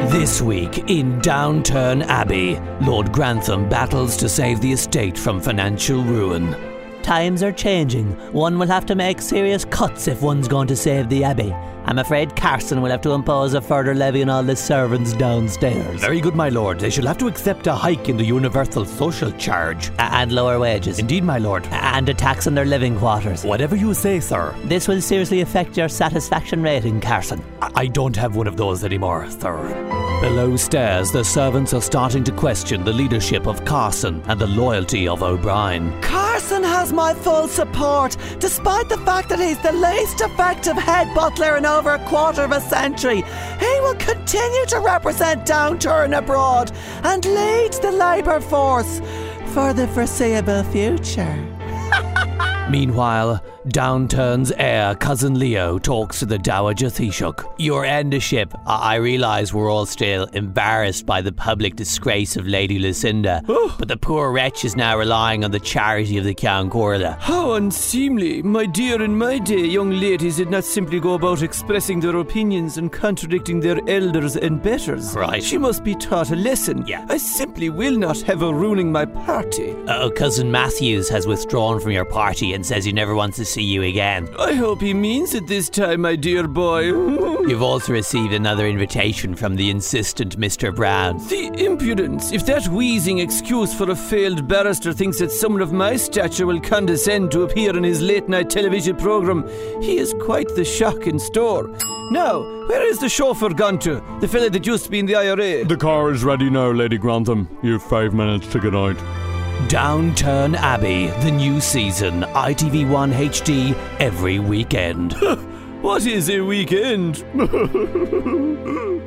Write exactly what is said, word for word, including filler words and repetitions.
This week in Downturn Abbey, Lord Grantham battles to save the estate from financial ruin. Times are changing. One will have to make serious cuts if one's going to save the Abbey. I'm afraid Carson will have to impose a further levy on all the servants downstairs. Very good, my lord. They shall have to accept a hike in the universal social charge. A- and lower wages. Indeed, my lord. A- and a tax on their living quarters. Whatever you say, sir. This will seriously affect your satisfaction rating, Carson. I, I don't have one of those anymore, sir. Below stairs, the servants are starting to question the leadership of Carson and the loyalty of O'Brien. Carson has my full support, despite the fact that he's the least effective head butler in over a quarter of a century. He will continue to represent Downturn abroad and lead the Labour force for the foreseeable future. Meanwhile, Downturn's heir, Cousin Leo, talks to the Dowager Taoiseach. Your Endeship, I, I realise we're all still embarrassed by the public disgrace of Lady Lucinda, Oh. but the poor wretch is now relying on the charity of the Ceann Comhairle. How unseemly. My dear, in my day, young ladies did not simply go about expressing their opinions and contradicting their elders and betters. Right. She must be taught a lesson. Yeah. I simply will not have her ruining my party. Uh, Cousin Matthews has withdrawn from your party and says he never wants to see you again. I hope he means it this time, my dear boy. You've also received another invitation from the insistent Mister Brown. The impudence! If that wheezing excuse for a failed barrister thinks that someone of my stature will condescend to appear in his late-night television programme, he is quite the shock in store. Now, where is the chauffeur gone to? The fella that used to be in the I R A? The car is ready now, Lady Grantham. You've five minutes to get out. Downturn Abbey, the new season, I T V one H D, every weekend. What is a weekend?